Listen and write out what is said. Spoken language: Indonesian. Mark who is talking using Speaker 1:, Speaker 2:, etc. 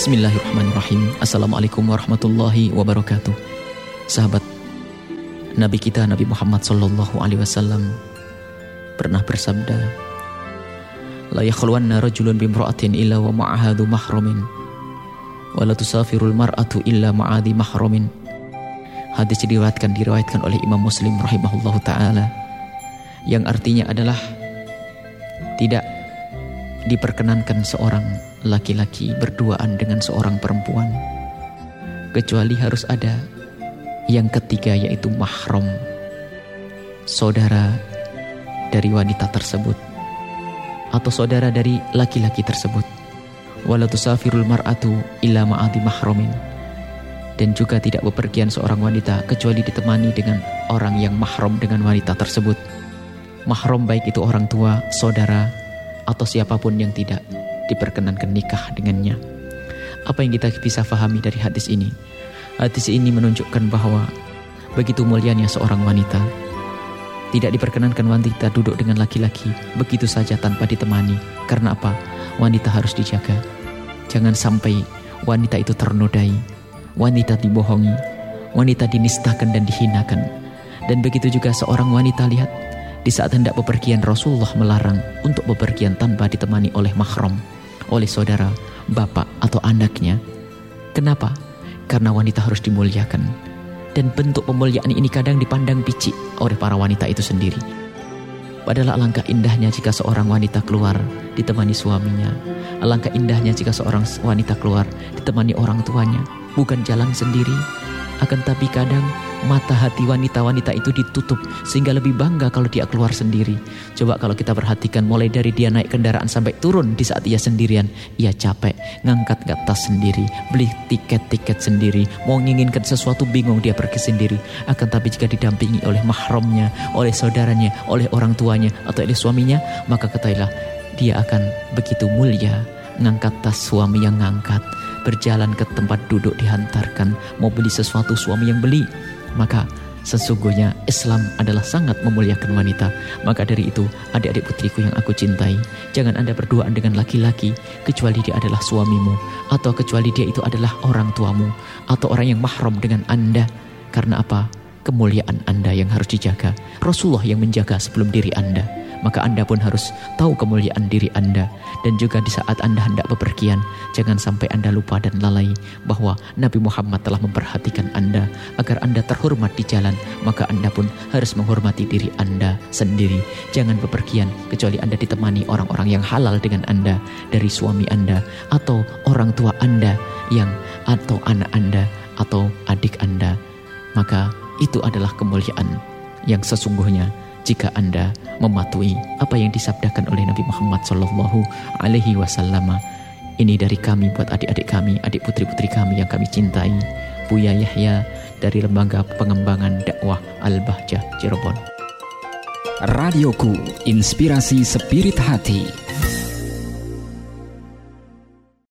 Speaker 1: Bismillahirrahmanirrahim. Assalamualaikum warahmatullahi wabarakatuh. Sahabat Nabi kita Nabi Muhammad sallallahu alaihi wasallam pernah bersabda, la yakhluwanna rajulun bimra'atin illa wa ma'ahadu mahramin wa la tusafirul mar'atu illa ma'adi mahramin. Hadis diriwayatkan oleh Imam Muslim rahimahullahu taala, yang artinya adalah tidak diperkenankan seorang laki-laki berduaan dengan seorang perempuan kecuali harus ada yang ketiga, yaitu mahram, saudara dari wanita tersebut atau saudara dari laki-laki tersebut. Wala tusafirul mar'atu illa ma'adi mahramin, dan juga tidak bepergian seorang wanita kecuali ditemani dengan orang yang mahram dengan wanita tersebut. Mahram baik itu orang tua, saudara, atau siapapun yang tidak diperkenankan nikah dengannya. Apa yang kita bisa fahami dari hadis ini? Hadis ini menunjukkan bahwa begitu mulianya seorang wanita. Tidak diperkenankan wanita duduk dengan laki-laki begitu saja tanpa ditemani. Karena apa? Wanita harus dijaga. Jangan sampai wanita itu ternodai, wanita dibohongi, wanita dinistakan dan dihinakan. Dan begitu juga seorang wanita, lihat, di saat hendak bepergian Rasulullah melarang untuk bepergian tanpa ditemani oleh mahram, oleh saudara, bapak atau anaknya. Kenapa? Karena wanita harus dimuliakan. Dan bentuk pemuliaan ini kadang dipandang picik oleh para wanita itu sendiri. Padahal alangkah indahnya jika seorang wanita keluar ditemani suaminya. Alangkah indahnya jika seorang wanita keluar ditemani orang tuanya. Bukan jalan sendiri. Akan tapi kadang mata hati wanita-wanita itu ditutup sehingga lebih bangga kalau dia keluar sendiri. Coba kalau kita perhatikan, mulai dari dia naik kendaraan sampai turun di saat ia sendirian, ia capek, ngangkat tas sendiri, beli tiket sendiri, mau menginginkan sesuatu bingung dia pergi sendiri. Akan tapi jika didampingi oleh mahramnya, oleh saudaranya, oleh orang tuanya atau oleh suaminya, maka ketahuilah dia akan begitu mulia. Ngangkat tas, suami yang ngangkat, berjalan ke tempat duduk dihantarkan, mau beli sesuatu suami yang beli. Maka sesungguhnya Islam adalah sangat memuliakan wanita. Maka dari itu, adik-adik putriku yang aku cintai, jangan Anda berduaan dengan laki-laki kecuali dia adalah suamimu, atau kecuali dia itu adalah orang tuamu, atau orang yang mahram dengan Anda. Karena apa? Kemuliaan Anda yang harus dijaga. Rasulullah yang menjaga sebelum diri Anda. Maka Anda pun harus tahu kemuliaan diri Anda. Dan juga di saat Anda hendak bepergian, jangan sampai Anda lupa dan lalai bahwa Nabi Muhammad telah memperhatikan Anda agar Anda terhormat di jalan. Maka Anda pun harus menghormati diri Anda sendiri. Jangan bepergian kecuali Anda ditemani orang-orang yang halal dengan Anda, dari suami Anda atau orang tua Anda atau anak Anda atau adik Anda. Maka itu adalah kemuliaan yang sesungguhnya jika Anda mematuhi apa yang disabdakan oleh Nabi Muhammad sallallahu alaihi wasallam. Ini dari kami buat adik-adik kami, adik putri-putri kami yang kami cintai. Buya Yahya dari Lembaga Pengembangan Dakwah Al-Bahjah Cirebon.
Speaker 2: Radioku, inspirasi spirit hati.